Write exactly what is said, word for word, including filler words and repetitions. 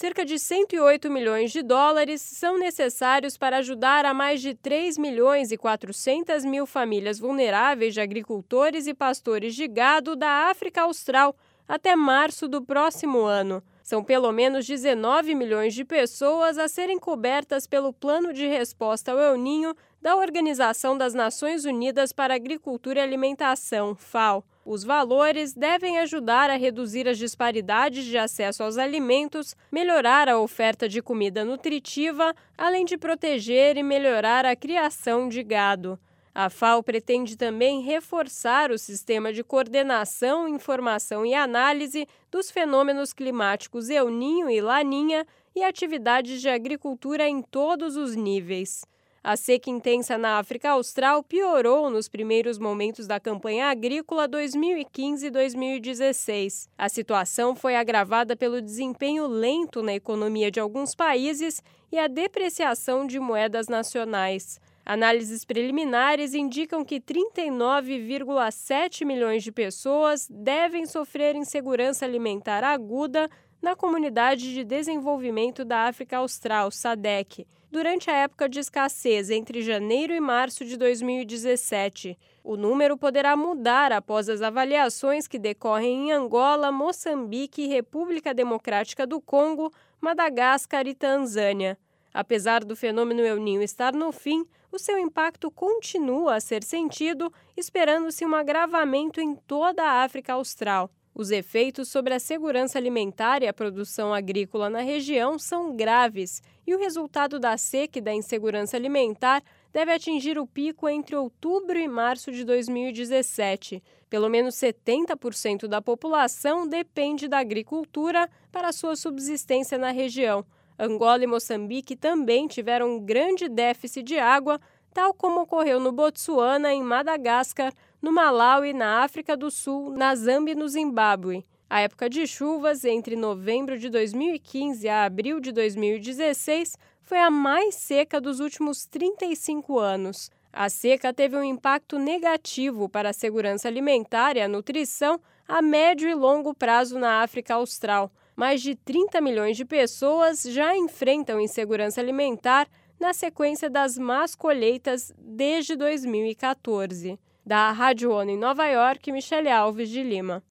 Cerca de cento e oito milhões de dólares são necessários para ajudar a mais de três milhões e quatrocentas mil famílias vulneráveis de agricultores e pastores de gado da África Austral até março do próximo ano. São pelo menos dezenove milhões de pessoas a serem cobertas pelo Plano de Resposta ao El Niño da Organização das Nações Unidas para a Agricultura e Alimentação, FAO. Os valores devem ajudar a reduzir as disparidades de acesso aos alimentos, melhorar a oferta de comida nutritiva, além de proteger e melhorar a criação de gado. A FAO pretende também reforçar o sistema de coordenação, informação e análise dos fenômenos climáticos El Niño e Laninha e atividades de agricultura em todos os níveis. A seca intensa na África Austral piorou nos primeiros momentos da campanha agrícola dois mil e quinze e dois mil e dezesseis. A situação foi agravada pelo desempenho lento na economia de alguns países e a depreciação de moedas nacionais. Análises preliminares indicam que trinta e nove vírgula sete milhões de pessoas devem sofrer insegurança alimentar aguda na Comunidade de Desenvolvimento da África Austral, SADC, durante a época de escassez entre janeiro e março de dois mil e dezessete. O número poderá mudar após as avaliações que decorrem em Angola, Moçambique, República Democrática do Congo, Madagascar e Tanzânia. Apesar do fenômeno El Niño estar no fim, o seu impacto continua a ser sentido, esperando-se um agravamento em toda a África Austral. Os efeitos sobre a segurança alimentar e a produção agrícola na região são graves e o resultado da seca e da insegurança alimentar deve atingir o pico entre outubro e março de dois mil e dezessete. Pelo menos setenta por cento da população depende da agricultura para sua subsistência na região. Angola e Moçambique também tiveram um grande déficit de água, tal como ocorreu no Botsuana, em Madagascar, no Malawi, na África do Sul, na Zâmbia e no Zimbábue. A época de chuvas, entre novembro de dois mil e quinze a abril de dois mil e dezesseis, foi a mais seca dos últimos trinta e cinco anos. A seca teve um impacto negativo para a segurança alimentar e a nutrição a médio e longo prazo na África Austral. Mais de trinta milhões de pessoas já enfrentam insegurança alimentar na sequência das más colheitas desde dois mil e quatorze. Da Rádio ONU em Nova York, Michele Alves de Lima.